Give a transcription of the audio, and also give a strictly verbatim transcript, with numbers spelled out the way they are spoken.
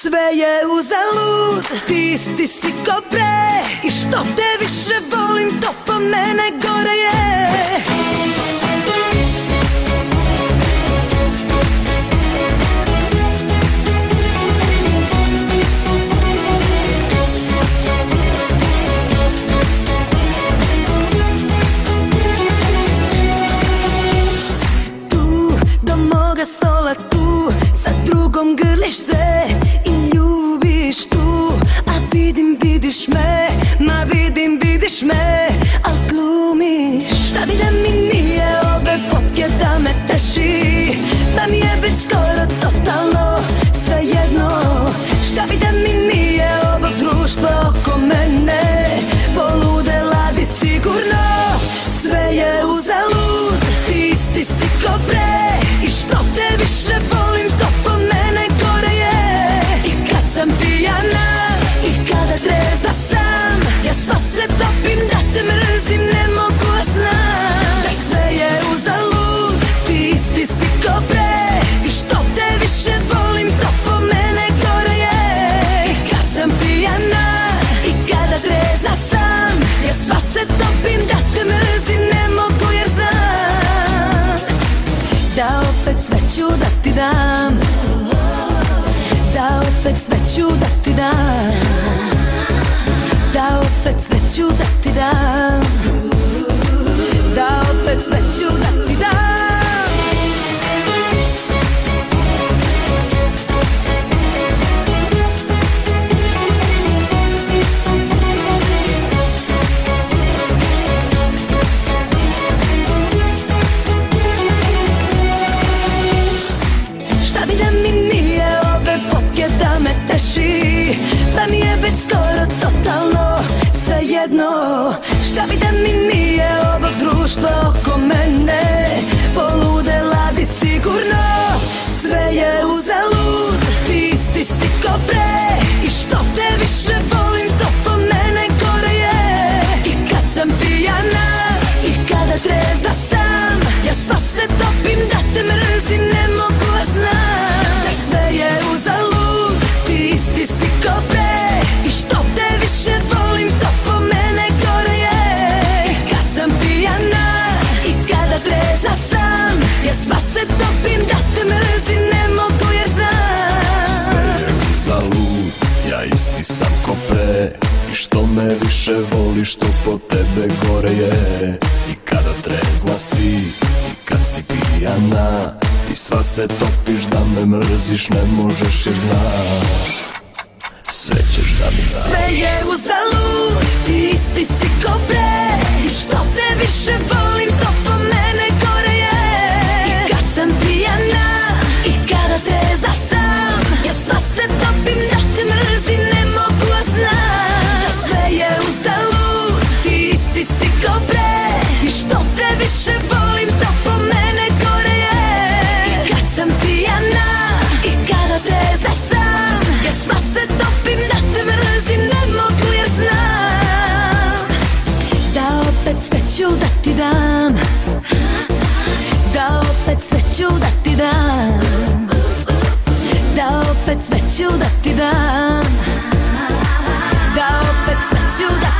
Sve je uzalud, ti isti si ko pre. I što te više volim, to po mene gore je. Tu, do moga stola tu, sa drugom grliš se i ljubiš tu. A vidim, vidiš me, ma vidim, vidiš me, al glumiš. Šta bi da mi nije ove fotke da me teši, pa mi je već skoro totalno svejedno. Šta bi da mi nije ovog društva oko mene, poludela bi sigurno. Sve je uzalud, ti isti si ko pre. I što te više volim, to po mene gore je. I kad sam pijana i kada trezna sam, ja sva se topim da te mrzim, ne mogu a znam. Da sve je uzalud, ti isti si ko pre. I što te više volim, to po mene gore je. I kad sam pijana i kada trezna sam, ja sva se topim da te mrzim, ne mogu jer znam da opet sve ću da ti dam, da opet sve ću da ti dam, da opet sve ću da ti dam, da opet sve ću da ti dam. Šta bi da mi nije ove fotke da me teši, pa mi je već skoro totalno svejedno. Šta bi da mi nije ovog društva oko mene, poludela bi sigurno. Sve je uzalud, ti isti si ko pre. I što te više volim, to po mene gore je. I kad sam pijana i kada trezna sam, ja sva se topim da te mrzim, ne mogu a znam. Da sve je uzalud, ti isti si ko pre. I što te više volim, to po mene gore je. I kad sam pijana i kada trezna sam, ja sva se topim da te mrzim, ne mogu jer znam. Sve je uzalud, ja isti sam ko pre. I što me više voliš, to po tebe gore je. I kada trezna si i kad si pijana, ti sva se topiš da me mrziš, ne možeš jer znaš sve ćeš da mi daš. Sve je uzalud, ti isti si ko pre. I što te više volim, to po mene gore je. I kad sam pijana i kada trezna sam, ja sva se topim da te mrzim, ne mogu a znam. Da sve je uzalud, ti isti si ko pre. I što te više volim, to po mene gore je. I kad sam pijana i kada trezna sam, ja sva se topim da te mrzim, ne mogu jer znam da opet sve ću da ti dam, da opet sve ću da ti dam, da opet sve ću da ti dam, da opet sve ću da